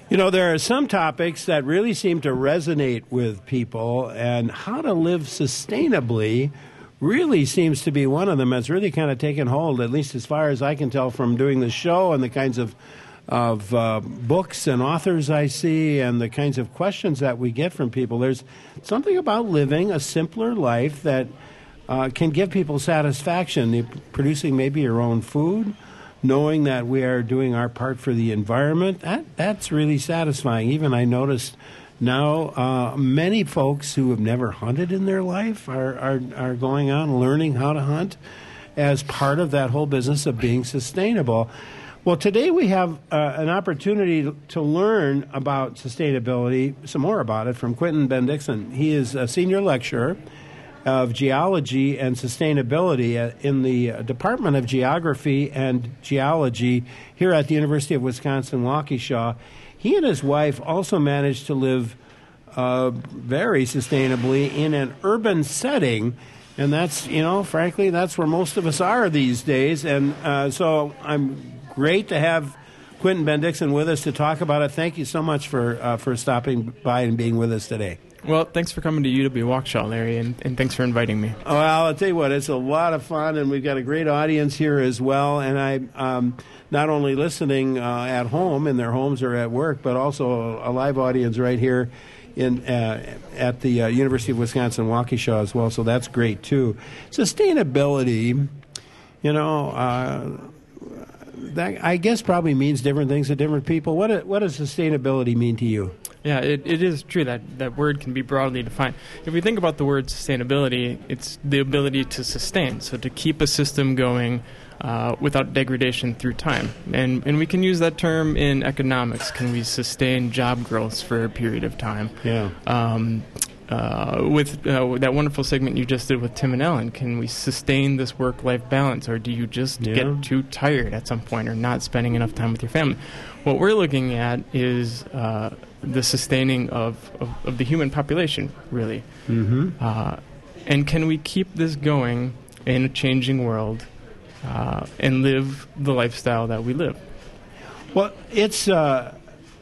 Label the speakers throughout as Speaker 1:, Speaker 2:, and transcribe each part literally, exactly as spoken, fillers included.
Speaker 1: You know, there are some topics that really seem to resonate with people, and how to live sustainably really seems to be one of them that's really kind of taken hold, at least as far as I can tell from doing the show and the kinds of of uh, books and authors I see and the kinds of questions that we get from people. There's something about living a simpler life that uh, can give people satisfaction, the, producing maybe your own food, knowing that we are doing our part for the environment. That that's really satisfying. Even I noticed now uh, many folks who have never hunted in their life are, are, are going on learning how to hunt as part of that whole business of being sustainable. Well, today we have uh, an opportunity to learn about sustainability, some more about it, from Quentin Bendixson. He is a senior lecturer of geology and sustainability in the Department of Geography and Geology here at the University of Wisconsin-Waukesha. He and his wife also managed to live uh, very sustainably in an urban setting, and that's, you know, frankly, that's where most of us are these days. And uh, so I'm great to have Quentin Bendixson with us to talk about it. Thank you so much for uh, for stopping by and being with us today.
Speaker 2: Well, thanks for coming to U W Waukesha, Larry, and, and thanks for inviting me.
Speaker 1: Well, I'll tell you what, it's a lot of fun, and we've got a great audience here as well. And I um, not only listening uh, at home, in their homes or at work, but also a, a live audience right here in uh, at the uh, University of Wisconsin-Waukesha as well. So that's great too. Sustainability, you know, uh, that I guess probably means different things to different people. What what does sustainability mean to you?
Speaker 2: Yeah, it, it is true that that word can be broadly defined. If we think about the word sustainability, it's the ability to sustain, so to keep a system going uh, without degradation through time. And and we can use that term in economics. Can we sustain job growth for a period of time?
Speaker 1: Yeah.
Speaker 2: Um, uh, with uh, that wonderful segment you just did with Tim and Ellen, can we sustain this work-life balance, or do you just
Speaker 1: Yeah.
Speaker 2: get too tired at some point or not spending enough time with your family? What we're looking at is uh, the sustaining of, of, of the human population, really.
Speaker 1: Mm-hmm.
Speaker 2: Uh, and can we keep this going in a changing world uh, and live the lifestyle that we live?
Speaker 1: Well, it's, uh,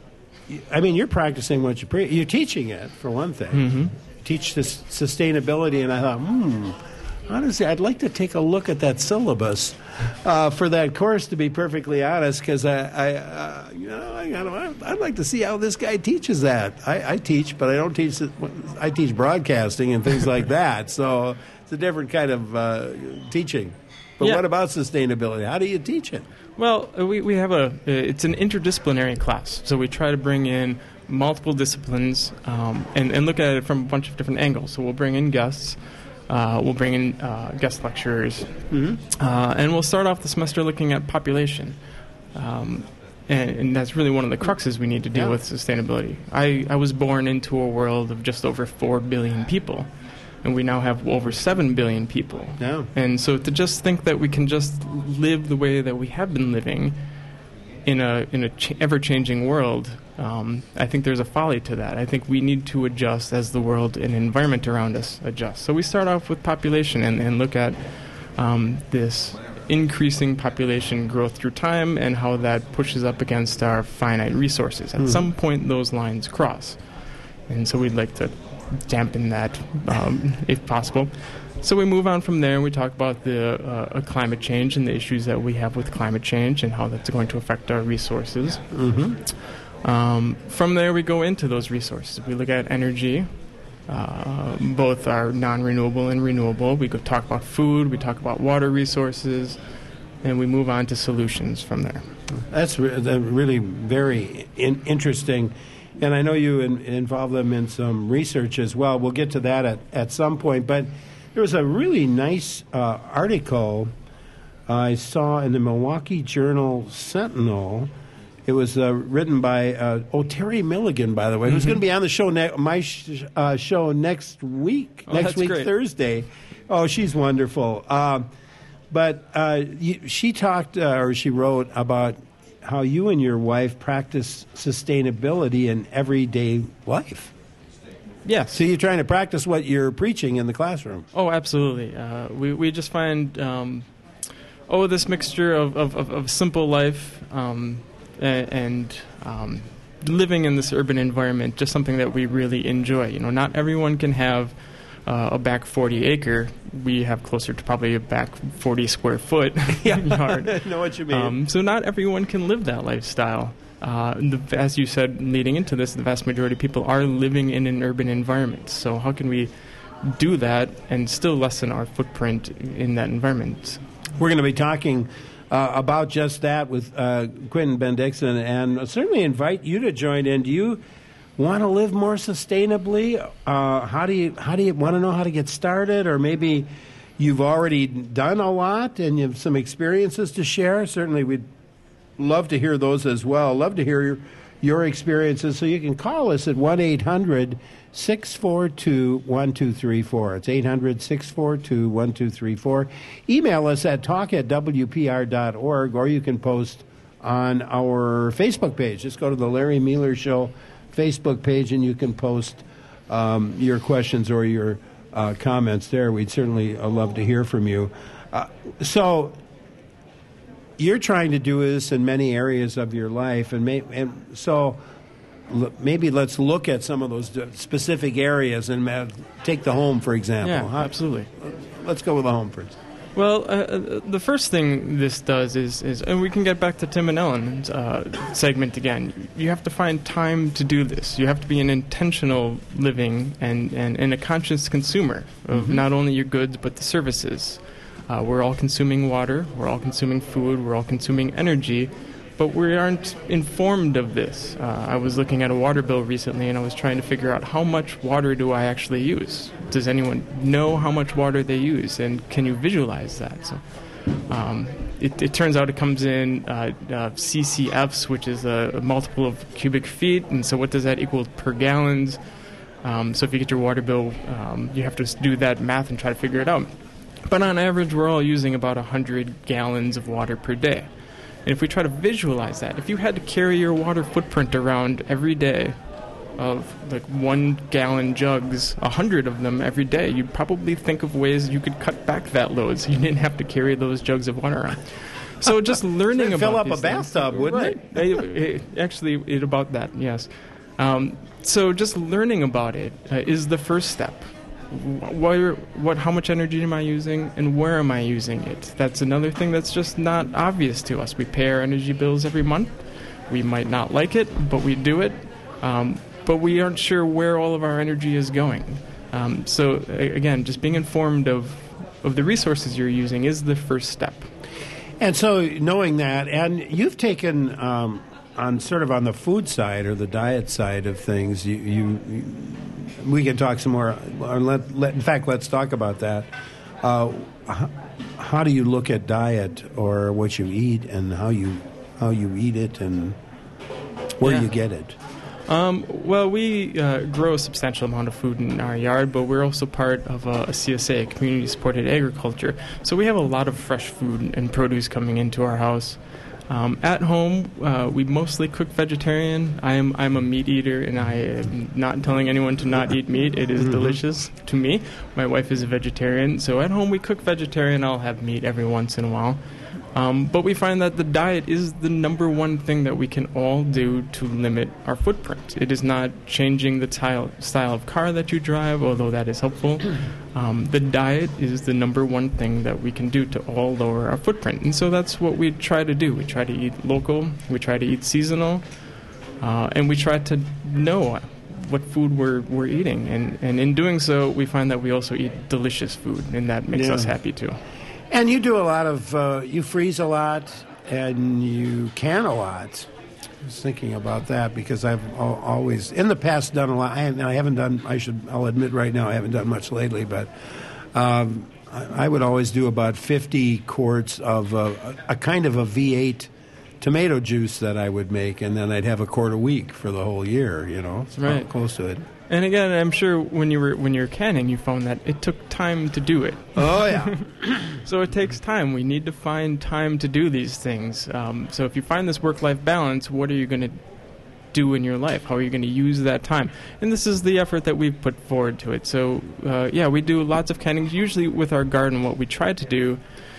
Speaker 1: I mean, you're practicing what you preach. You're teaching it, for one thing.
Speaker 2: Mm-hmm.
Speaker 1: Teach this sustainability, and I thought, hmm, honestly, I'd like to take a look at that syllabus uh, for that course, to be perfectly honest, because I, I uh, you know, I, I, I'd like to see how this guy teaches that. I, I teach, but I don't teach. I teach broadcasting and things like that, so it's a different kind of uh, teaching. But
Speaker 2: Yeah.
Speaker 1: what about sustainability? How do you teach it?
Speaker 2: Well, uh, we, we have a, uh, it's an interdisciplinary class, so we try to bring in multiple disciplines um, and, and look at it from a bunch of different angles. So we'll bring in guests, uh, we'll bring in uh, guest lecturers,
Speaker 1: Mm-hmm.
Speaker 2: uh, and we'll start off the semester looking at population. Um, and, and that's really one of the cruxes we need to deal
Speaker 1: Yeah.
Speaker 2: with sustainability. I, I was born into a world of just over four billion people, and we now have over seven billion people.
Speaker 1: Yeah.
Speaker 2: And so to just think that we can just live the way that we have been living in a in a ch- ever-changing world, um, I think there's a folly to that. I think we need to adjust as the world and environment around us adjust. So we start off with population and, and look at um, this increasing population growth through time and how that pushes up against our finite resources. At
Speaker 1: Hmm.
Speaker 2: some point, those lines cross. And so we'd like to dampen that um, if possible. So we move on from there and we talk about the uh, climate change and the issues that we have with climate change and how that's going to affect our resources.
Speaker 1: Mm-hmm.
Speaker 2: Um, from there we go into those resources. We look at energy, uh, both our non-renewable and renewable. We go talk about food, we talk about water resources, and we move on to solutions from there.
Speaker 1: That's re- that really very in- interesting. And I know you in, involve them in some research as well. We'll get to that at, at some point. But there was a really nice uh, article I saw in the Milwaukee Journal Sentinel. It was uh, written by, uh, oh, Terry Milligan, by the way, who's
Speaker 2: Mhm.
Speaker 1: going to be on the show, ne- my sh- uh, show next week,
Speaker 2: Oh,
Speaker 1: next
Speaker 2: that's
Speaker 1: week,
Speaker 2: great.
Speaker 1: Thursday. Oh, she's wonderful. Uh, but uh, you, she talked, uh, or she wrote about how you and your wife practice sustainability in everyday life.
Speaker 2: Yes.
Speaker 1: So you're trying to practice what you're preaching in the classroom.
Speaker 2: Oh, absolutely. Uh, we we just find um, oh this mixture of of, of, of simple life um, and, and um, living in this urban environment just something that we really enjoy. You know, not everyone can have uh, a back forty acre. We have closer to probably a back forty square foot yard.
Speaker 1: I know what you mean.
Speaker 2: Um, so not everyone can live that lifestyle. Uh, the, as you said, leading into this, the vast majority of people are living in an urban environment. So how can we do that and still lessen our footprint in that environment?
Speaker 1: We're going to be talking uh, about just that with uh, Quentin Ben-Dixon, and certainly invite you to join in. Do you want to live more sustainably? Uh, how do you how do you want to know how to get started, or maybe you've already done a lot and you have some experiences to share? Certainly, we'd love to hear those as well. Love to hear your, your experiences. So you can call us at one eight hundred six four two one two three four. It's eight hundred six four two one two three four. Email us at talk at w p r dot org, or you can post on our Facebook page. Just go to the Larry Mueller Show Facebook page, and you can post um, your questions or your uh, comments there. We'd certainly uh, love to hear from you. Uh, so you're trying to do this in many areas of your life, and, may, and so l- maybe let's look at some of those d- specific areas and uh, take the home, for example.
Speaker 2: Yeah,
Speaker 1: How,
Speaker 2: absolutely.
Speaker 1: Let's go with the home first.
Speaker 2: Well, uh, the first thing this does is, is, and we can get back to Tim and Ellen's uh, segment again, you have to find time to do this. You have to be an intentional living and, and, and a conscious consumer of mm-hmm. not only your goods but the services. Uh, we're all consuming water, we're all consuming food, we're all consuming energy, but we aren't informed of this. Uh, I was looking at a water bill recently, and I was trying to figure out how much water do I actually use? Does anyone know how much water they use, and can you visualize that? So, um, it, it turns out it comes in uh, uh, C C Fs, which is a, a multiple of cubic feet, and so what does that equal per gallons? Um, so if you get your water bill, um, you have to do that math and try to figure it out. But on average, we're all using about one hundred gallons of water per day. And if we try to visualize that, if you had to carry your water footprint around every day of like one gallon jugs, a hundred of them every day, you'd probably think of ways you could cut back that load so you didn't have to carry those jugs of water around. So just learning about
Speaker 1: fill up
Speaker 2: these
Speaker 1: a bathtub,
Speaker 2: things,
Speaker 1: wouldn't
Speaker 2: right. it? it, it actually, it about that, yes. Um, so just learning about it uh, is the first step. Where, what, how much energy am I using, and where am I using it? That's another thing that's just not obvious to us. We pay our energy bills every month. We might not like it, but we do it. Um, but we aren't sure where all of our energy is going. Um, so a- again, just being informed of, of the resources you're using is the first step.
Speaker 1: And so knowing that, and you've taken um, on sort of on the food side or the diet side of things, you, you, you we can talk some more. Or let, let, in fact, let's talk about that. Uh, how, how do you look at diet or what you eat, and how you how you eat it, and where
Speaker 2: yeah.
Speaker 1: you get it?
Speaker 2: Um, well, we uh, grow a substantial amount of food in our yard, but we're also part of a, a C S A, a community-supported agriculture. So we have a lot of fresh food and produce coming into our house. Um, at home, uh, we mostly cook vegetarian. I am I'm a meat eater, and I am not telling anyone to not eat meat. It is mm-hmm. delicious to me. My wife is a vegetarian, so at home we cook vegetarian. I'll have meat every once in a while. Um, but we find that the diet is the number one thing that we can all do to limit our footprint. It is not changing the tile, style of car that you drive, although that is helpful. Um, the diet is the number one thing that we can do to all lower our footprint. And so that's what we try to do. We try to eat local, we try to eat seasonal, uh, and we try to know what food we're we're eating. And, and in doing so, we find that we also eat delicious food, and that makes
Speaker 1: yeah.
Speaker 2: us happy too.
Speaker 1: And you do a lot of, uh, you freeze a lot, and you can a lot. I was thinking about that because I've al- always, in the past, done a lot. I, I haven't done, I should, I'll admit right now, I haven't done much lately, but um, I, I would always do about fifty quarts of uh, a, a kind of a V eight tomato juice that I would make, and then I'd have a quart a week for the whole year, you know, it's
Speaker 2: right.
Speaker 1: close to it.
Speaker 2: And again, I'm sure when you were when you're canning, you found that it took time to do it.
Speaker 1: Oh yeah.
Speaker 2: So it takes time. We need to find time to do these things. Um, so if you find this work-life balance, what are you going to do in your life? How are you going to use that time? And this is the effort that we've put forward to it. So uh, yeah, we do lots of canning. Usually with our garden, what we try to do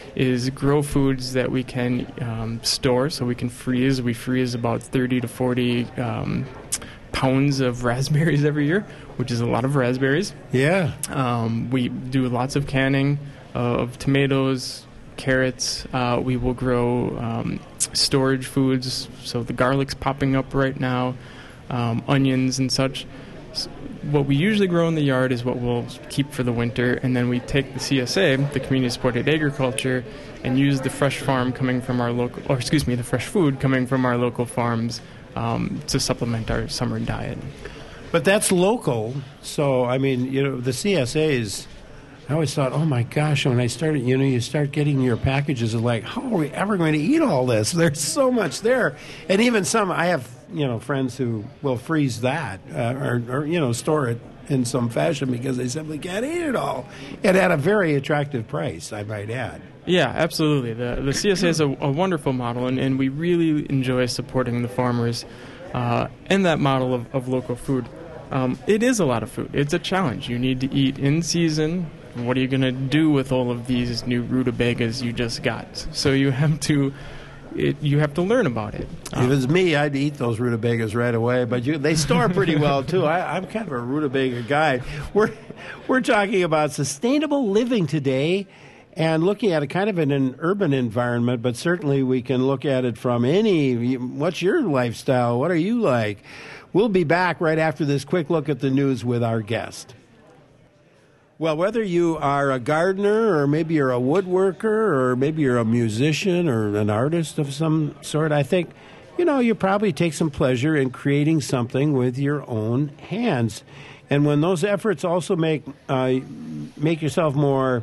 Speaker 2: is grow foods that we can um, store, so we can freeze. We freeze about thirty to forty um, pounds of raspberries every year, which is a lot of raspberries.
Speaker 1: Yeah.
Speaker 2: Um, we do lots of canning of tomatoes, carrots. Uh, we will grow um, storage foods, so the garlic's popping up right now, um, onions and such. So what we usually grow in the yard is what we'll keep for the winter, and then we take the C S A, the Community Supported Agriculture, and use the fresh farm coming from our local, or excuse me, the fresh food coming from our local farms um, to supplement our summer diet.
Speaker 1: But that's local, so, I mean, you know, the C S As, I always thought, oh my gosh, when I started, you know, you start getting your packages of like, how are we ever going to eat all this? There's so much there. And even some, I have, you know, friends who will freeze that uh, or, or, you know, store it in some fashion because they simply can't eat it all. And at a very attractive price, I might add.
Speaker 2: Yeah, absolutely. The the C S A is a, a wonderful model, and, and we really enjoy supporting the farmers uh, in that model of, of local food. Um, it is a lot of food. It's a challenge. You need to eat in season. What are you going to do with all of these new rutabagas you just got? So you have to it, you have to learn about it.
Speaker 1: Um, if it was me, I'd eat those rutabagas right away. But you, they store pretty well too. I, I'm kind of a rutabaga guy. We're we're talking about sustainable living today, and looking at it kind of in an urban environment. But certainly we can look at it from any. What's your lifestyle? What are you like? We'll be back right after this quick look at the news with our guest. Well, whether you are a gardener or maybe you're a woodworker or maybe you're a musician or an artist of some sort, I think, you know, you probably take some pleasure in creating something with your own hands. And when those efforts also make uh, make yourself more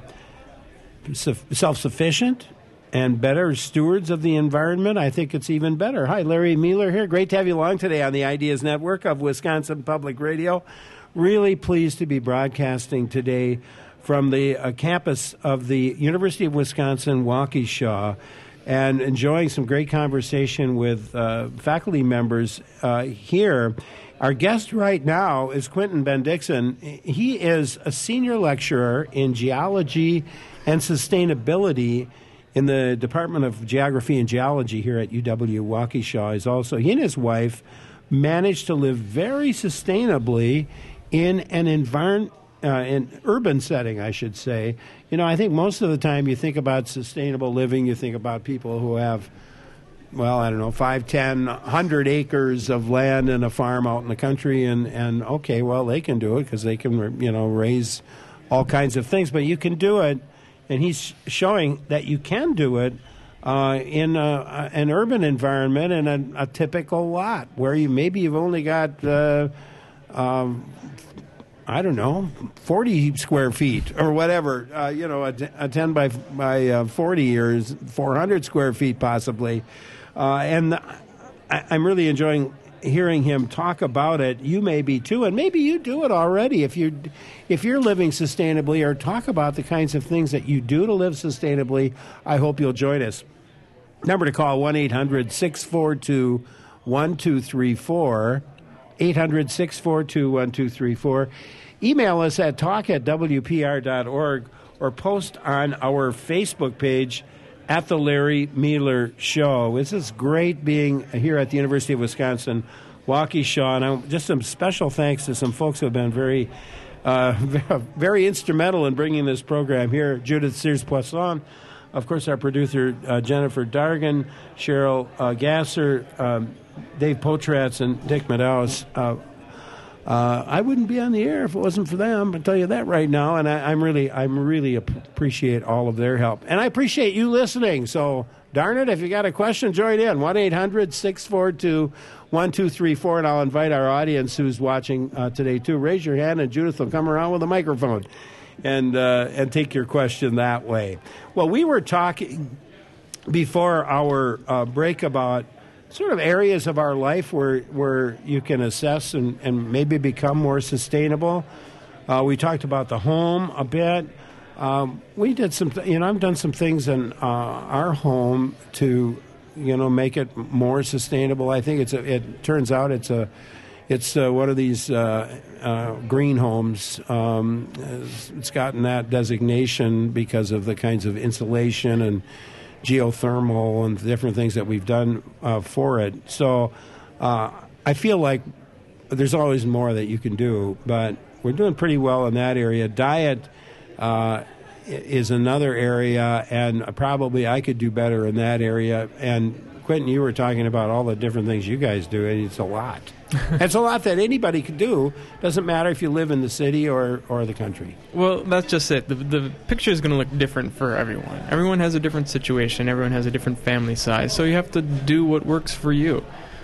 Speaker 1: self-sufficient and better stewards of the environment, I think it's even better. Hi, Larry Mueller here. Great to have you along today on the Ideas Network of Wisconsin Public Radio. Really pleased to be broadcasting today from the uh, campus of the University of Wisconsin Waukesha and enjoying some great conversation with uh, faculty members uh, here. Our guest right now is Quentin Bendixson. He is a senior lecturer in geology and sustainability in the Department of Geography and Geology here at U W Waukesha. He's also, he and his wife managed to live very sustainably in an environment, uh, an urban setting, I should say. You know, I think most of the time you think about sustainable living, you think about people who have, well, I don't know, five, ten, hundred acres of land and a farm out in the country, and, and okay, well, they can do it because they can, you know, raise all kinds of things. But you can do it, and he's showing that you can do it uh, in a, an urban environment in a, a typical lot where you maybe you've only got, uh, um, I don't know, forty square feet or whatever, uh, you know, a, a ten by by uh, forty or four hundred square feet possibly. Uh, and I, I'm really enjoying hearing him talk about it. You may be too, and maybe you do it already if you if you're living sustainably, or talk about the kinds of things that you do to live sustainably. I hope you'll join us. Number to call, one eight hundred six four two one two three four, eight hundred six four two one two three four. Email us at talk at w p r dot org or post on our Facebook page at the Larry Mueller Show. This is great being here at the University of Wisconsin Waukesha, and just some special thanks to some folks who have been very, uh, very instrumental in bringing this program here. Judith Sears-Poisson, of course, our producer uh, Jennifer Dargan, Cheryl uh, Gasser, um, Dave Potratz, and Dick Medaus. Uh, Uh, I wouldn't be on the air if it wasn't for them. I'll tell you that right now, and I, I'm really, I'm really ap- appreciate all of their help, and I appreciate you listening. So, darn it, if you got a question, join in one eight hundred six four two one two three four, and I'll invite our audience who's watching uh, today too. Raise your hand, and Judith will come around with a microphone and uh, and take your question that way. Well, we were talking before our uh, break about sort of areas of our life where where you can assess and, and maybe become more sustainable. Uh, we talked about the home a bit. Um, we did some, th- you know, I've done some things in uh, our home to, you know, make it more sustainable. I think it's a, it turns out it's a it's uh, one of these uh, uh, green homes. Um, it's gotten that designation because of the kinds of insulation and geothermal and different things that we've done uh, for it. So uh, I feel like there's always more that you can do, but we're doing pretty well in that area. Diet uh, is another area, and probably I could do better in that area. And Quentin, you were talking about all the different things you guys do, and it's a lot. It's a lot that anybody could do. Doesn't matter if you live in the city or, or the country.
Speaker 2: Well, that's just it. The, the picture is going to look different for everyone. Everyone has a different situation. Everyone has a different family size. So you have to do what works for you.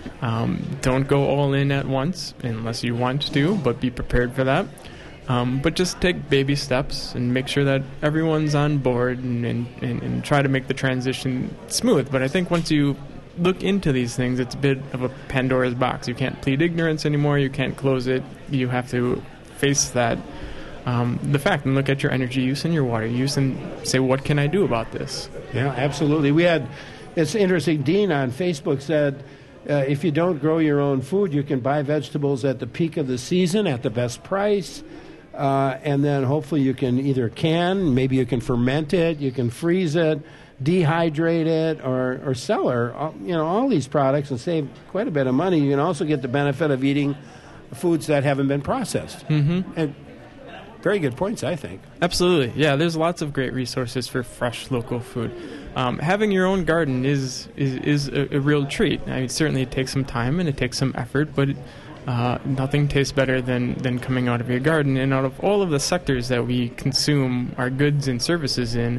Speaker 2: Um, don't go all in at once unless you want to, but be prepared for that. Um, but just take baby steps and make sure that everyone's on board and, and, and, and try to make the transition smooth. But I think once you look into these things, it's a bit of a Pandora's box. You can't plead ignorance anymore. You can't close it. You have to face that, um, the fact, and look at your energy use and your water use and say, what can I do about this?
Speaker 1: Yeah, absolutely. We had, it's interesting, Dean on Facebook said, uh, if you don't grow your own food, you can buy vegetables at the peak of the season at the best price. Uh, and then hopefully you can either can, maybe you can ferment it, you can freeze it, dehydrate it, or, or sell her, you know, all these products and save quite a bit of money. You can also get the benefit of eating foods that haven't been processed.
Speaker 2: Mm-hmm.
Speaker 1: And very good points, I think.
Speaker 2: Absolutely. Yeah, there's lots of great resources for fresh local food. Um, having your own garden is is, is a, a real treat. I mean, certainly it takes some time and it takes some effort, but uh, nothing tastes better than, than coming out of your garden. And out of all of the sectors that we consume our goods and services in,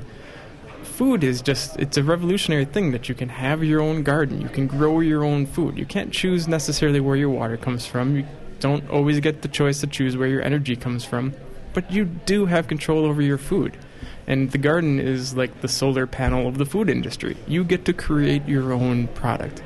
Speaker 2: food is just, it's a revolutionary thing that you can have your own garden. You can grow your own food. You can't choose necessarily where your water comes from. You don't always get the choice to choose where your energy comes from. But you do have control over your food. And the garden is like the solar panel of the food industry. You get to create your own product.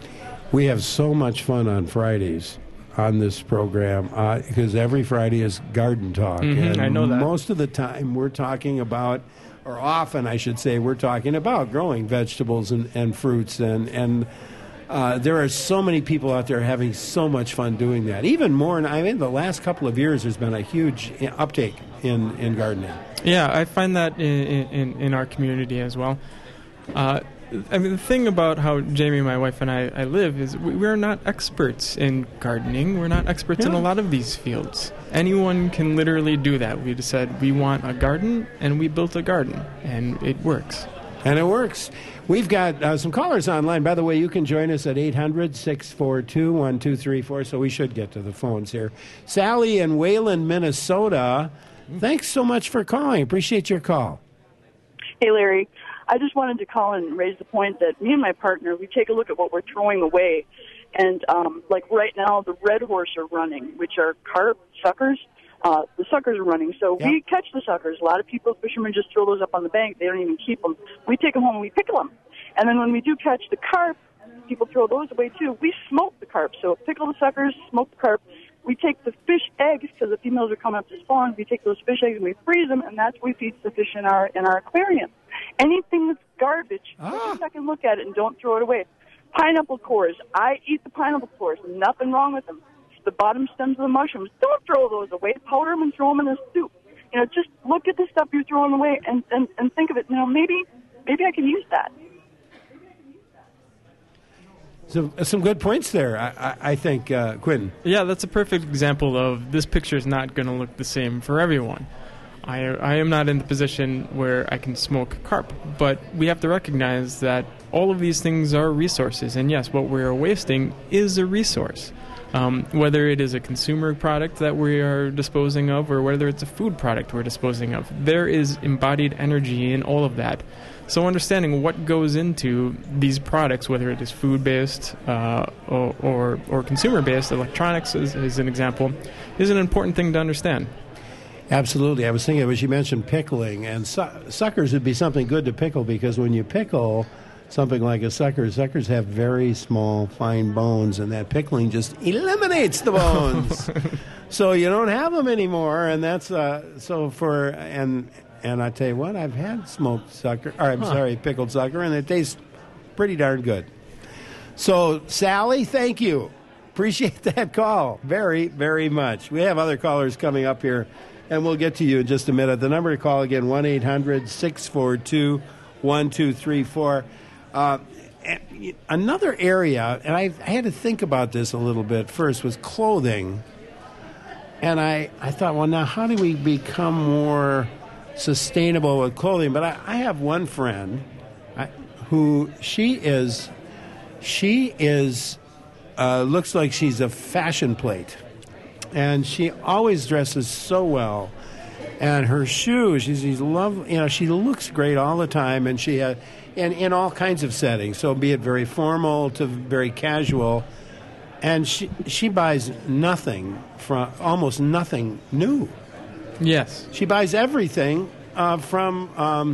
Speaker 1: We have so much fun on Fridays on this program uh, because every Friday is garden talk.
Speaker 2: Mm-hmm,
Speaker 1: and
Speaker 2: I know that.
Speaker 1: Most of the time we're talking about, or often I should say, we're talking about growing vegetables and, and fruits. And, and uh, there are so many people out there having so much fun doing that. Even more, and I mean, the last couple of years there's been a huge uptake in, in gardening.
Speaker 2: Yeah, I find that in, in, in our community as well. Uh, I mean, the thing about how Jamie, my wife, and I, I live is we, we're not experts in gardening. We're not experts yeah. in a lot of these fields. Anyone can literally do that. We just said we want a garden, and we built a garden, and it works.
Speaker 1: And it works. We've got uh, some callers online. By the way, you can join us at eight hundred, six four two, one two three four, so we should get to the phones here. Sally in Wayland, Minnesota, thanks so much for calling. Appreciate your call.
Speaker 3: Hey, Larry. I just wanted to call and raise the point that me and my partner, we take a look at what we're throwing away. And, um, like right now, the red horse are running, which are carp suckers. Uh, the suckers are running. So yep. we catch the suckers. A lot of people, fishermen, just throw those up on the bank. They don't even keep them. We take them home and we pickle them. And then when we do catch the carp, people throw those away too. We smoke the carp. So pickle the suckers, smoke the carp. We take the fish eggs, because the females are coming up to spawn. We take those fish eggs and we freeze them, and that's what we feed the fish in our in our aquarium. Anything that's garbage, ah. take a second look at it and don't throw it away. Pineapple cores. I eat the pineapple cores. Nothing wrong with them. The bottom stems of the mushrooms. Don't throw those away. Powder them and throw them in a soup. You know, just look at the stuff you're throwing away and, and, and think of it. You know, maybe maybe I can use that.
Speaker 1: So, some good points there, I, I, I think, uh, Quentin.
Speaker 2: Yeah, that's a perfect example of this picture is not going to look the same for everyone. I, I am not in the position where I can smoke carp, but we have to recognize that all of these things are resources, and yes, what we are wasting is a resource. Um, whether it is a consumer product that we are disposing of or whether it's a food product we're disposing of, there is embodied energy in all of that. So understanding what goes into these products, whether it is food-based uh, or, or, or consumer-based, electronics is, is an example, is an important thing to understand.
Speaker 1: Absolutely. I was thinking, as you mentioned, pickling, and su- suckers would be something good to pickle because when you pickle something like a sucker, suckers have very small, fine bones, and that pickling just eliminates the bones. So you don't have them anymore, and that's uh, so for and. And I tell you what, I've had smoked sucker, or I'm huh. sorry, pickled sucker, and it tastes pretty darn good. So, Sally, thank you. Appreciate that call very, very much. We have other callers coming up here, and we'll get to you in just a minute. The number to call again, one eight hundred six four two one two three four. Uh, another area, and I, I had to think about this a little bit first, was clothing. And I, I thought, well, now how do we become more sustainable with clothing? But I, I have one friend I, who she is, she is, uh, looks like she's a fashion plate. And she always dresses so well. And her shoes, she's, she's lovely, you know, she looks great all the time. And she had, in, in all kinds of settings. So be it very formal to very casual. And she she buys nothing from almost nothing new.
Speaker 2: Yes,
Speaker 1: she buys everything uh, from um,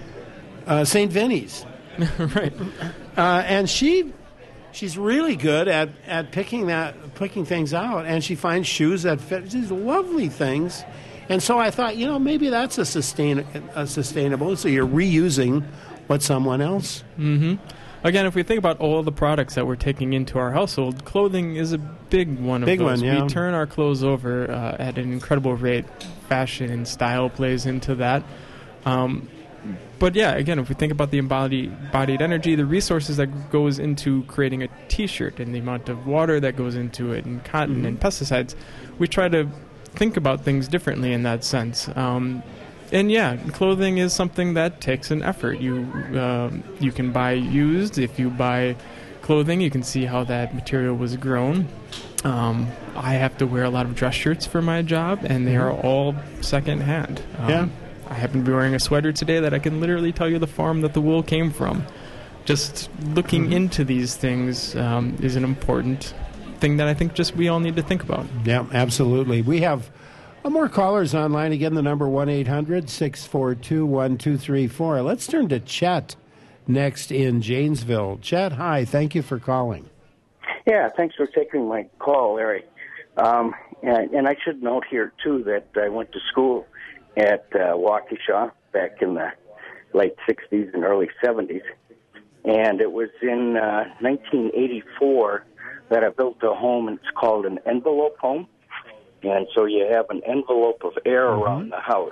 Speaker 1: uh, Saint Vinny's,
Speaker 2: right?
Speaker 1: Uh, and she she's really good at, at picking that picking things out, and she finds shoes that fit these lovely things. And so I thought, you know, maybe that's a sustain a sustainable. So you're reusing what someone else.
Speaker 2: Mm-hmm. Again, if we think about all the products that we're taking into our household, clothing is a big one of
Speaker 1: big
Speaker 2: those.
Speaker 1: One, yeah.
Speaker 2: We turn our clothes over uh, at an incredible rate. Fashion and style plays into that. Um, but yeah, again, if we think about the embodied embodied energy, the resources that goes into creating a T-shirt and the amount of water that goes into it and cotton mm-hmm. and pesticides, we try to think about things differently in that sense. Um, And yeah, clothing is something that takes an effort. You um, you can buy used. If you buy clothing, you can see how that material was grown. Um, I have to wear a lot of dress shirts for my job, and they are all secondhand. Um,
Speaker 1: yeah.
Speaker 2: I happen to be wearing a sweater today that I can literally tell you the farm that the wool came from. Just looking mm-hmm. into these things um, is an important thing that I think just we all need to think about.
Speaker 1: Yeah, absolutely. We have more callers online. Again, the number one eight hundred six four two one two three four. Let's turn to Chet next in Janesville. Chet, hi. Thank you for calling.
Speaker 4: Yeah, thanks for taking my call, Larry. Um, and, and I should note here, too, that I went to school at uh, Waukesha back in the late sixties and early seventies. And it was in uh, nineteen eighty-four that I built a home, and it's called an envelope home. And so you have an envelope of air mm-hmm. around the house.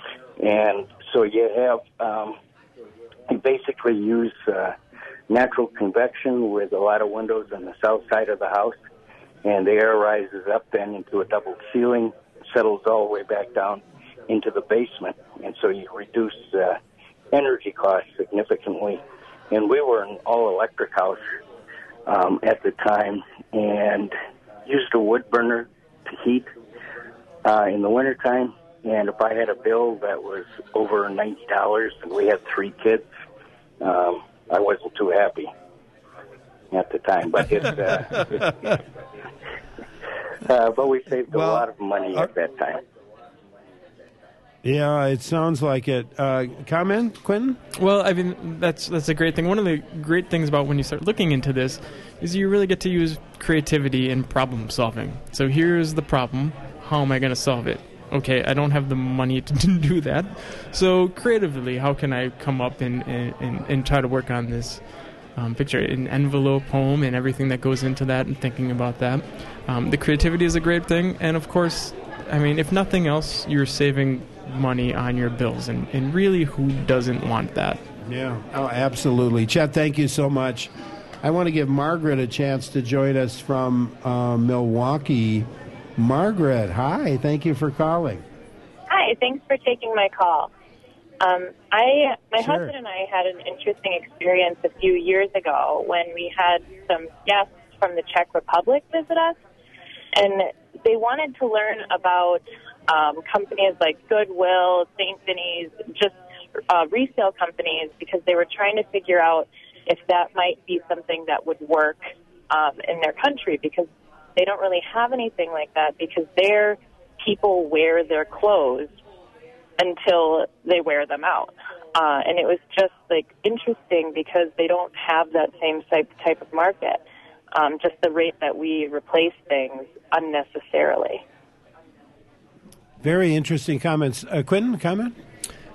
Speaker 4: And so you have, um, you basically use uh, natural convection with a lot of windows on the south side of the house. And the air rises up then into a double ceiling, settles all the way back down into the basement. And so you reduce uh, energy costs significantly. And we were an all-electric house um, at the time and used a wood burner to heat uh, in the wintertime. And if I had a bill that was over ninety dollars and we had three kids, um, I wasn't too happy at the time. But it, uh, uh, but we saved well, a lot of money uh, at that time.
Speaker 1: Yeah, it sounds like it. Uh, comment, Quentin?
Speaker 2: Well, I mean, that's that's a great thing. One of the great things about when you start looking into this is you really get to use creativity and problem solving. So here's the problem. How am I going to solve it? Okay, I don't have the money to do that. So creatively, how can I come up and, and, and try to work on this um, picture, an envelope home and everything that goes into that and thinking about that. Um, the creativity is a great thing. And, of course, I mean, if nothing else, you're saving money on your bills. And, and really, who doesn't want that?
Speaker 1: Yeah, oh, absolutely. Chet, thank you so much. I want to give Margaret a chance to join us from uh, Milwaukee. Margaret, hi. Thank you for calling.
Speaker 5: Hi. Thanks for taking my call. Um, I, my
Speaker 1: sure.
Speaker 5: husband and I had an interesting experience a few years ago when we had some guests from the Czech Republic visit us, and they wanted to learn about um, companies like Goodwill, Saint Vinny's, just uh, resale companies, because they were trying to figure out if that might be something that would work um, in their country, because they don't really have anything like that, because their people wear their clothes until they wear them out. Uh, and it was just, like, interesting because they don't have that same type, type of market, um, just the rate that we replace things unnecessarily.
Speaker 1: Very interesting comments. Uh, Quentin, comment?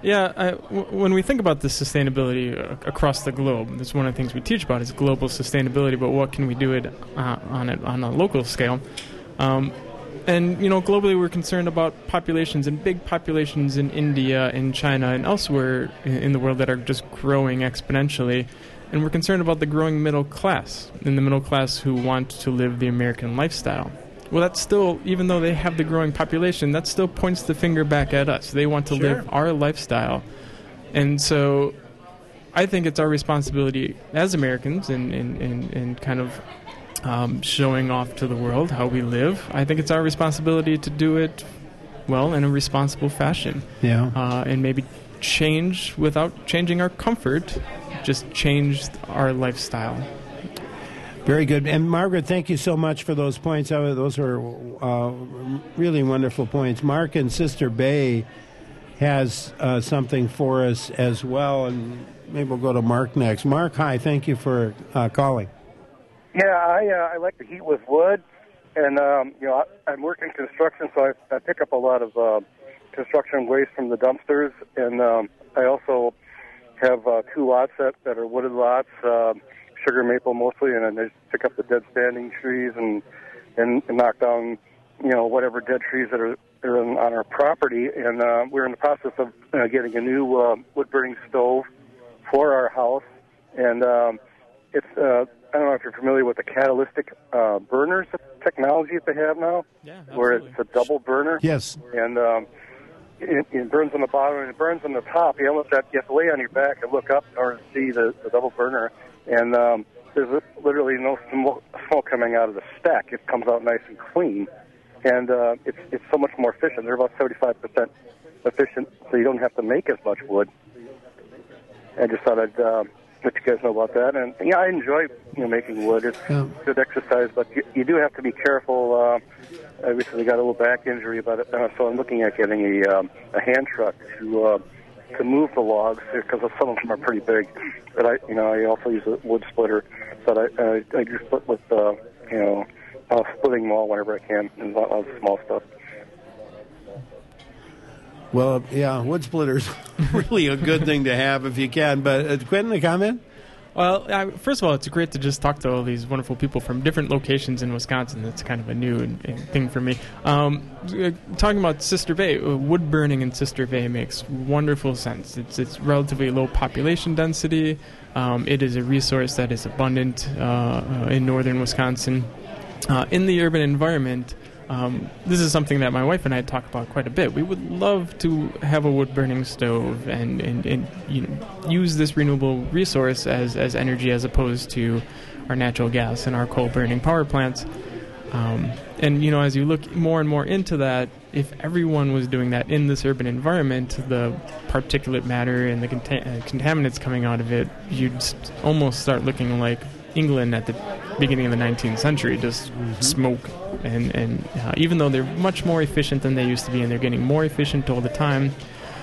Speaker 2: Yeah, I, w- when we think about the sustainability uh, across the globe, that's one of the things we teach about is global sustainability, but what can we do it uh, on it on a local scale? Um, and, you know, globally we're concerned about populations and big populations in India, in China, and elsewhere in, in the world that are just growing exponentially. And we're concerned about the growing middle class, and the middle class who want to live the American lifestyle. Well, that's still, even though they have the growing population, that still points the finger back at us. They want to
Speaker 1: Sure.
Speaker 2: live our lifestyle. And so I think it's our responsibility as Americans in, in, in, in kind of um, showing off to the world how we live. I think it's our responsibility to do it, well, in a responsible fashion.
Speaker 1: Yeah.
Speaker 2: Uh, and maybe change without changing our comfort, just change our lifestyle.
Speaker 1: Very good. And Margaret, thank you so much for those points. Uh, Those were uh, really wonderful points. Mark in Sister Bay has uh, something for us as well, and maybe we'll go to Mark next. Mark, hi. Thank you for uh, calling.
Speaker 6: Yeah, I uh, I like to heat with wood, and um, you know I, I'm working construction, so I, I pick up a lot of uh, construction waste from the dumpsters, and um, I also have uh, two lots that, that are wooded lots. Uh, sugar maple mostly, and then they just pick up the dead standing trees and, and and knock down, you know, whatever dead trees that are, are on our property. And uh, we're in the process of uh, getting a new uh, wood burning stove for our house. And um, it's uh, I don't know if you're familiar with the catalytic uh, burners technology that they have now,
Speaker 2: Yeah,
Speaker 6: where
Speaker 2: absolutely.
Speaker 6: it's a double burner.
Speaker 1: Yes.
Speaker 6: And um, it, it burns on the bottom and it burns on the top. You almost have, you have to lay on your back and look up in order to see the, the double burner. And um, there's literally no smoke coming out of the stack. It comes out nice and clean, and uh, it's it's so much more efficient. They're about seventy-five percent efficient, so you don't have to make as much wood. I just thought I'd uh, let you guys know about that. And yeah, I enjoy you know making wood. It's
Speaker 1: Yeah.
Speaker 6: good exercise, but you, you do have to be careful. Uh, I recently got a little back injury about it, uh, so I'm looking at getting a um, a hand truck to. Uh, to move the logs because some of them are pretty big. But I, you know, I also use a wood splitter, so I I, I do split with uh, you know, uh, splitting them all whenever I can, and a lot of small stuff.
Speaker 1: Well, yeah, wood splitter's really a good thing to have if you can. But uh, Quentin, a comment?
Speaker 2: Well, I, first of all, it's great to just talk to all these wonderful people from different locations in Wisconsin. That's kind of a new and, and thing for me. Um, uh, talking about Sister Bay, uh, wood burning in Sister Bay makes wonderful sense. It's it's relatively low population density. Um, it is a resource that is abundant uh, uh, in northern Wisconsin. Uh, in the urban environment, um, this is something that my wife and I talk about quite a bit. We would love to have a wood-burning stove and, and, and you know, use this renewable resource as, as energy as opposed to our natural gas and our coal-burning power plants. Um, and, you know, as you look more and more into that, if everyone was doing that in this urban environment, the particulate matter and the conta- uh, contaminants coming out of it, you'd s- almost start looking like England at the beginning of the nineteenth century, just mm-hmm. smoke. And, and uh, even though they're much more efficient than they used to be, and they're getting more efficient all the time,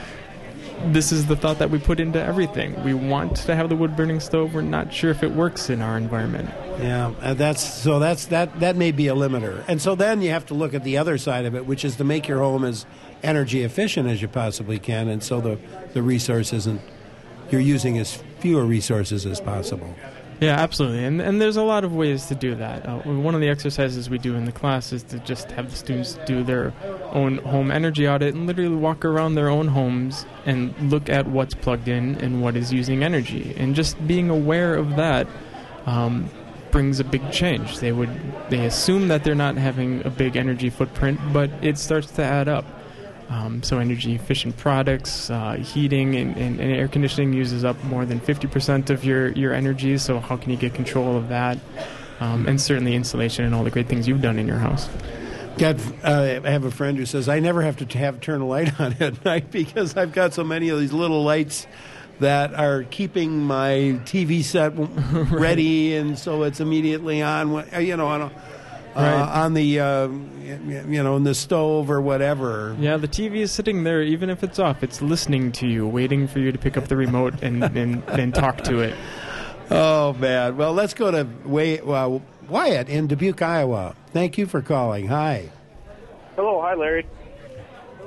Speaker 2: this is the thought that we put into everything. We want to have the wood-burning stove. We're not sure if it works in our environment.
Speaker 1: Yeah, uh, that's so that's that that may be a limiter. And so then you have to look at the other side of it, which is to make your home as energy efficient as you possibly can, and so the the resource isn't you're using as fewer resources as possible.
Speaker 2: Yeah, absolutely. And and there's a lot of ways to do that. Uh, one of the exercises we do in the class is to just have the students do their own home energy audit and literally walk around their own homes and look at what's plugged in and what is using energy. And just being aware of that um, brings a big change. They would they assume that they're not having a big energy footprint, but it starts to add up. Um, so energy-efficient products, uh, heating and, and, and air conditioning uses up more than fifty percent of your, your energy, so how can you get control of that? Um, and certainly insulation and all the great things you've done in your house.
Speaker 1: Got, uh, I have a friend who says, I never have to have turn a light on at night because I've got so many of these little lights that are keeping my T V set ready, and so it's immediately on, when, you know, on a... Uh,
Speaker 2: right.
Speaker 1: on the, uh, you know, in the stove or whatever.
Speaker 2: Yeah, the T V is sitting there, even if it's off. It's listening to you, waiting for you to pick up the remote and, and, and talk to it.
Speaker 1: Oh, man. Well, let's go to Way- uh, Wyatt in Dubuque, Iowa. Thank you for calling. Hi.
Speaker 7: Hello. Hi, Larry.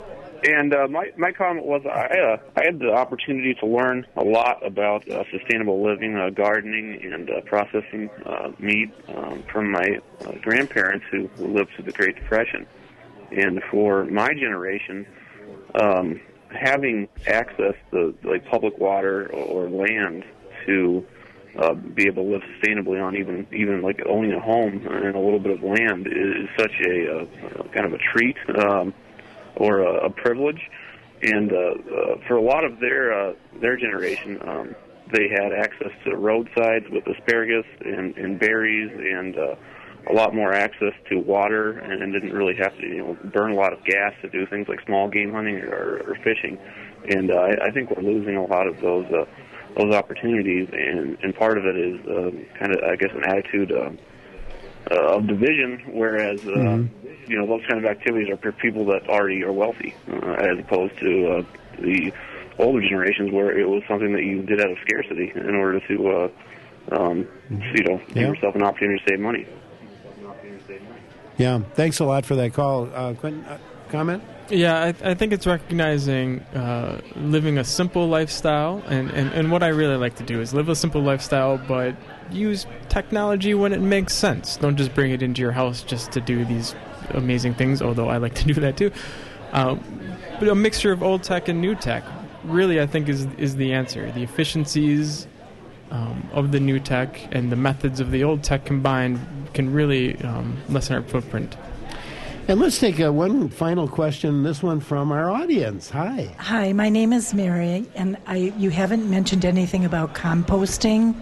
Speaker 7: And uh, my my comment was I uh, I had the opportunity to learn a lot about uh, sustainable living, uh, gardening, and uh, processing uh, meat um, from my uh, grandparents who, who lived through the Great Depression. And for my generation, um, having access to like public water or, or land to uh, be able to live sustainably on, even even like owning a home and a little bit of land, is such a uh, kind of a treat. Um, or a, a privilege, and uh, uh, for a lot of their uh, their generation, um, they had access to roadsides with asparagus and, and berries, and uh, a lot more access to water, and didn't really have to, you know, burn a lot of gas to do things like small game hunting or, or fishing. And uh, I, I think we're losing a lot of those uh, those opportunities, and, and part of it is uh, kind of, I guess, an attitude uh, uh, of division, whereas. Uh, mm-hmm. You know, those kind of activities are for people that already are wealthy, uh, as opposed to uh, the older generations where it was something that you did out of scarcity in order to, uh, um, you know, give yeah. yourself an opportunity to save money.
Speaker 1: Yeah, thanks a lot for that call. Uh, Quentin, uh, comment?
Speaker 2: Yeah, I, I think it's recognizing uh, living a simple lifestyle, and, and, and what I really like to do is live a simple lifestyle, but use technology when it makes sense. Don't just bring it into your house just to do these amazing things, although I like to do that too. Um, but a mixture of old tech and new tech really, I think, is is the answer. The efficiencies um, of the new tech and the methods of the old tech combined can really um, lessen our footprint.
Speaker 1: And let's take uh, one final question, this one from our audience. Hi.
Speaker 8: Hi, my name is Mary, and I you haven't mentioned anything about composting,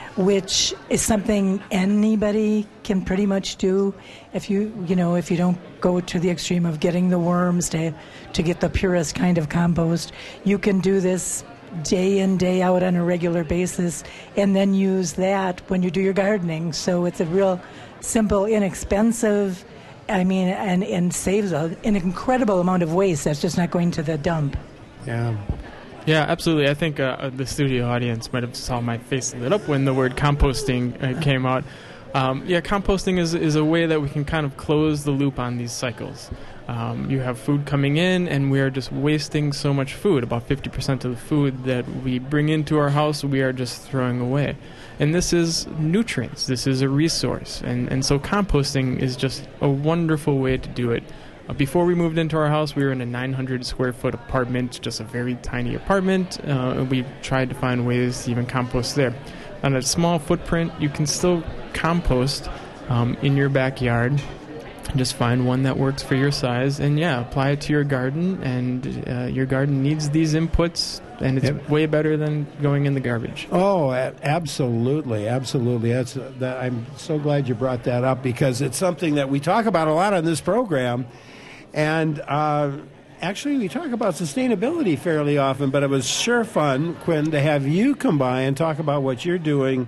Speaker 8: which is something anybody can pretty much do. If you, you know, if you don't go to the extreme of getting the worms to to get the purest kind of compost, you can do this day in, day out on a regular basis, and then use that when you do your gardening. So it's a real simple, inexpensive, I mean, and, and saves a, an incredible amount of waste that's just not going to the dump.
Speaker 1: Yeah.
Speaker 2: Yeah, absolutely. I think uh, the studio audience might have saw my face lit up when the word composting uh, came out. Um, yeah, composting is is a way that we can kind of close the loop on these cycles. Um, you have food coming in, and we are just wasting so much food. About fifty percent of the food that we bring into our house, we are just throwing away. And this is nutrients. This is a resource. And, and so composting is just a wonderful way to do it. Uh, before we moved into our house, we were in a nine hundred square foot apartment, just a very tiny apartment. Uh, and we tried to find ways to even compost there. On a small footprint, you can still compost um, in your backyard. Just find one that works for your size, and yeah, apply it to your garden, and uh, your garden needs these inputs, and it's yep. way better than going in the garbage.
Speaker 1: Oh, a- absolutely, absolutely. That's uh, that, I'm so glad you brought that up, because it's something that we talk about a lot on this program, and uh, actually we talk about sustainability fairly often, but it was sure fun, Quinn, to have you come by and talk about what you're doing,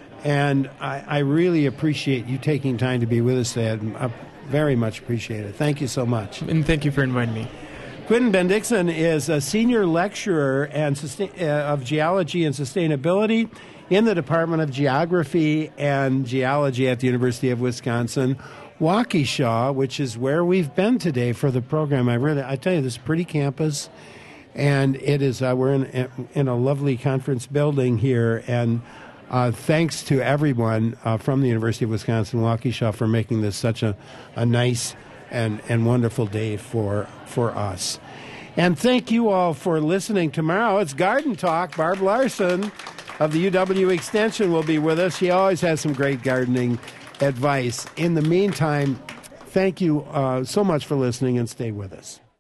Speaker 1: and I, I really appreciate you taking time to be with us today. I, Very much appreciated. Thank you so much.
Speaker 2: And thank you for inviting me.
Speaker 1: Quentin Bendixson is a senior lecturer and sustain, uh, of geology and sustainability in the Department of Geography and Geology at the University of Wisconsin, Waukesha, which is where we've been today for the program. I really, I tell you, this is a pretty campus, and it is. Uh, we're in in a lovely conference building here, and. Uh, thanks to everyone uh, from the University of Wisconsin-Waukesha for making this such a, a nice and, and wonderful day for for us. And thank you all for listening. Tomorrow it's Garden Talk. Barb Larson of the U W Extension will be with us. She always has some great gardening advice. In the meantime, thank you uh, so much for listening, and stay with us.